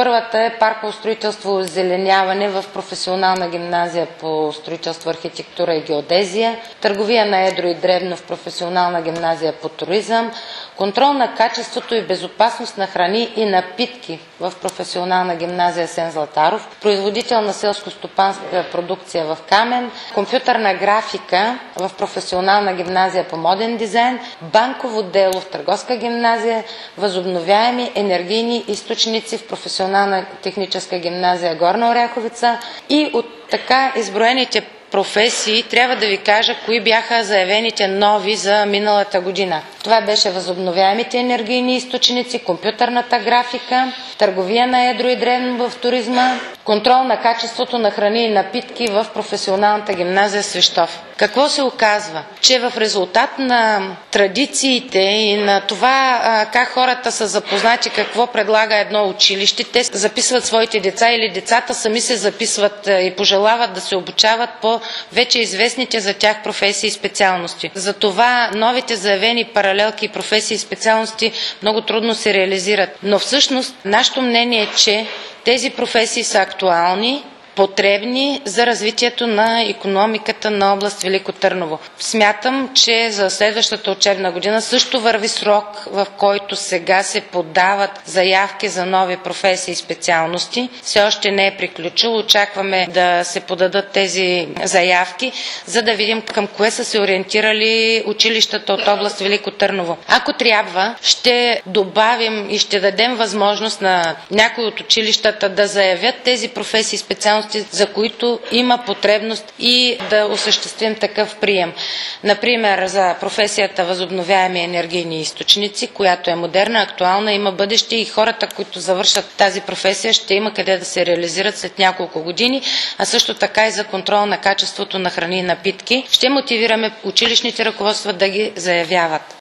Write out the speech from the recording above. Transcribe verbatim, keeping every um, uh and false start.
Първата е парково строителство и озеленяване в професионална гимназия по строителство, архитектура и геодезия, търговия на едро и дребно в професионална гимназия по туризъм, контрол на качеството и безопасност на храни и напитки в професионална гимназия Асен Златаров, производител на селско-стопанска продукция в Камен, компютърна графика в професионална гимназия по моден дизайн, банково дело в търговска гимназия, възобновяеми енергийни източници в професионална техническа гимназия Горна Оряховица. И от така изброените професии трябва да ви кажа кои бяха заявените нови за миналата година. Това беше възобновяемите енергийни източници, компютърната графика, търговия на едро и дребно в туризма, контрол на качеството на храни и напитки в професионалната гимназия Свищов. Какво се оказва? Че в резултат на традициите и на това а, как хората са запознати какво предлага едно училище, те записват своите деца или децата сами се записват и пожелават да се обучават по вече известните за тях професии и специалности. Затова новите заявени паралелки и професии и специалности много трудно се реализират. Но всъщност нашето мнение е, че тези професии са актуални, потребни за развитието на икономиката на област Велико Търново. Смятам, че за следващата учебна година също върви срок, в който сега се подават заявки за нови професии и специалности. Все още не е приключил. Очакваме да се подадат тези заявки, за да видим към кое са се ориентирали училищата от област Велико Търново. Ако трябва, ще добавим и ще дадем възможност на някои от училищата да заявят тези професии и специалности, за които има потребност и да осъществим такъв прием. Например, за професията възобновяеми енергийни източници, която е модерна, актуална, има бъдеще и хората, които завършат тази професия, ще има къде да се реализират след няколко години, а също така и за контрол на качеството на храни и напитки. Ще мотивираме училищните ръководства да ги заявяват.